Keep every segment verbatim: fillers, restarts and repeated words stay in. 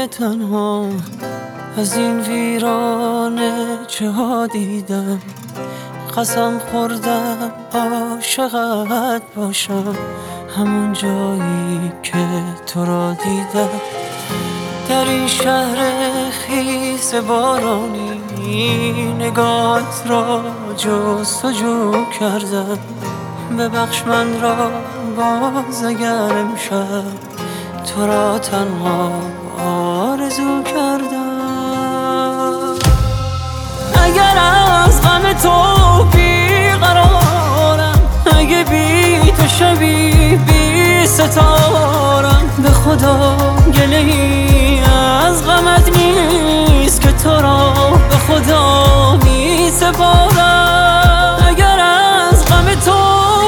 دیگه تنها از این ویرانه چه ها دیدم. قسم خوردم عاشقت باشم همون جایی که تو را دیدم. در این شهر خیس بارانی نگاهت را جستجو کردم. ببخش من را باز اگر امشب تو را تنها آرزو کردم. اگر از غم تو بیقرارم، اگه بی تو شبی بی ستارم، به خدا گله ای از غمت نیست که تو را به خدا می سپارم. اگر از غم تو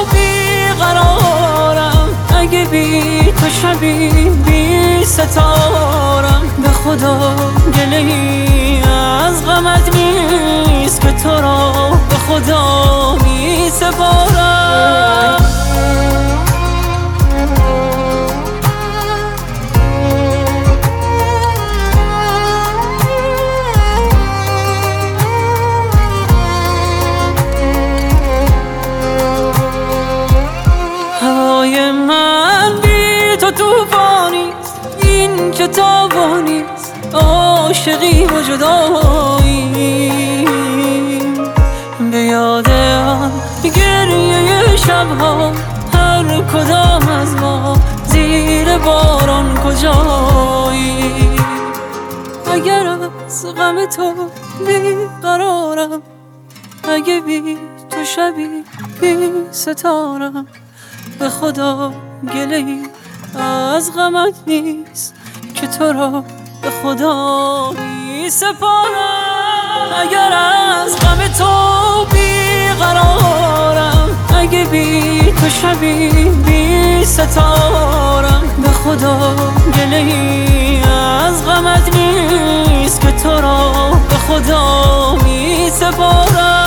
بیقرارم، اگه بی تو شبی بی ستارم، به خدا گله ای از غمت نیست که تو را به خدا می سپارم. هوای من بی تو توفانیست، این چه تابانیست، عاشقی و جدایی. به یاد آن گریه شبها هر کدام از ما زیر باران کجایی. اگر از غم تو بیقرارم، اگه بی تو شبی بی ستارم، به خدا گله ای از غمت نیست که تو را به خدا می سپارم. اگر از غم تو بیقرارم، اگه بی تو شبی بی ستارم، به خدا گله ای از غمت نیست که تو را به خدا می سپارم.